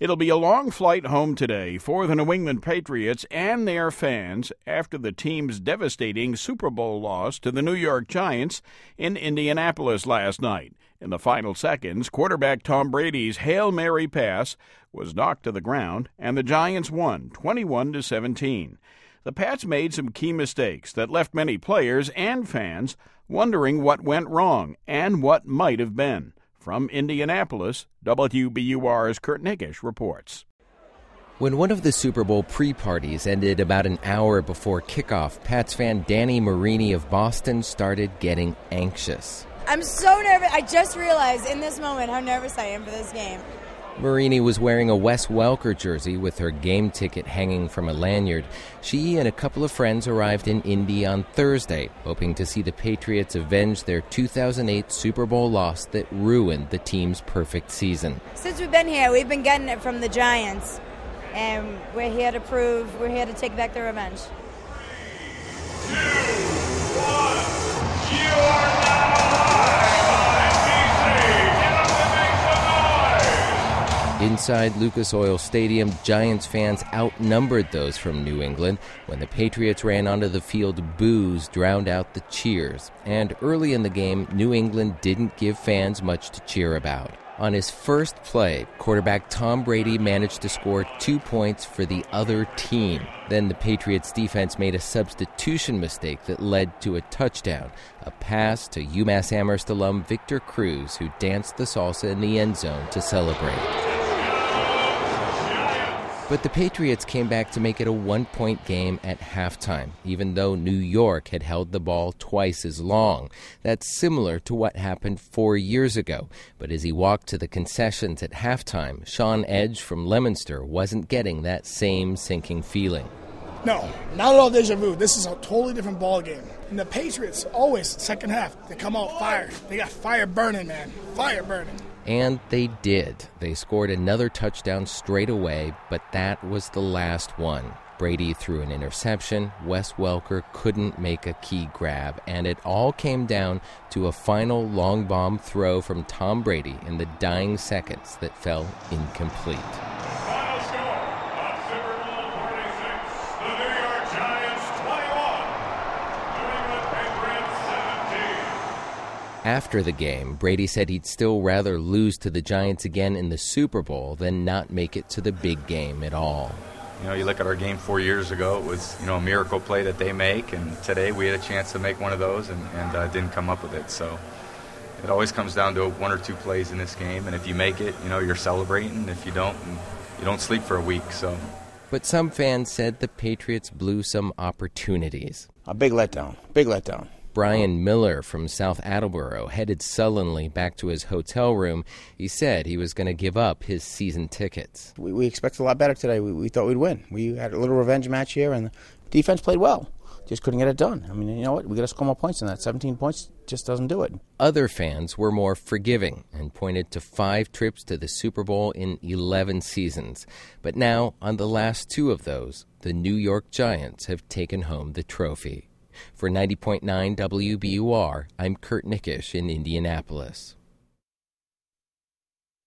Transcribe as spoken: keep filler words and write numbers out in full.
It'll be a long flight home today for the New England Patriots and their fans after the team's devastating Super Bowl loss to the New York Giants in Indianapolis last night. In the final seconds, quarterback Tom Brady's Hail Mary pass was knocked to the ground, and the Giants won twenty-one to seventeen. The Pats made some key mistakes that left many players and fans wondering what went wrong and what might have been. From Indianapolis, W B U R's Kurt Nickisch reports. When one of the Super Bowl pre-parties ended about an hour before kickoff, Pats fan Danny Marini of Boston started getting anxious. I'm so nervous. I just realized in this moment how nervous I am for this game. Marini was wearing a Wes Welker jersey with her game ticket hanging from a lanyard. She and a couple of friends arrived in Indy on Thursday, hoping to see the Patriots avenge their two thousand eight Super Bowl loss that ruined the team's perfect season. Since we've been here, we've been getting it from the Giants, and we're here to prove, we're here to take back the revenge. Three, two, one, you are now Inside Lucas Oil Stadium, Giants fans outnumbered those from New England. When the Patriots ran onto the field, boos drowned out the cheers. And early in the game, New England didn't give fans much to cheer about. On his first play, quarterback Tom Brady managed to score two points for the other team. Then the Patriots defense made a substitution mistake that led to a touchdown, a pass to UMass Amherst alum Victor Cruz, who danced the salsa in the end zone to celebrate. But the Patriots came back to make it a one-point game at halftime, even though New York had held the ball twice as long. That's similar to what happened four years ago. But as he walked to the concessions at halftime, Sean Edge from Leominster wasn't getting that same sinking feeling. No, not at all deja vu. This is a totally different ball game. And the Patriots, always, second half, they come out fire. They got fire burning, man. Fire burning. And they did. They scored another touchdown straight away, but that was the last one. Brady threw an interception, Wes Welker couldn't make a key grab, and it all came down to a final long bomb throw from Tom Brady in the dying seconds that fell incomplete. Final score of Super Bowl forty-six, the New York Giants twenty-one, New England Patriots seventeen. After the game, Brady said he'd still rather lose to the Giants again in the Super Bowl than not make it to the big game at all. You know, you look at our game four years ago, it was, you know, a miracle play that they make, and today we had a chance to make one of those and, and uh, didn't come up with it. So it always comes down to one or two plays in this game, and if you make it, you know, you're celebrating. If you don't, you don't sleep for a week. So. But some fans said the Patriots blew some opportunities. A big letdown, big letdown. Brian Miller from South Attleboro headed sullenly back to his hotel room. He said he was going to give up his season tickets. We, we expected a lot better today. We, we thought we'd win. We had a little revenge match here, and the defense played well. Just couldn't get it done. I mean, you know what? We got to score more points than that. seventeen points just doesn't do it. Other fans were more forgiving and pointed to five trips to the Super Bowl in eleven seasons. But now, on the last two of those, the New York Giants have taken home the trophy. For ninety point nine W B U R, I'm Kurt Nickisch in Indianapolis.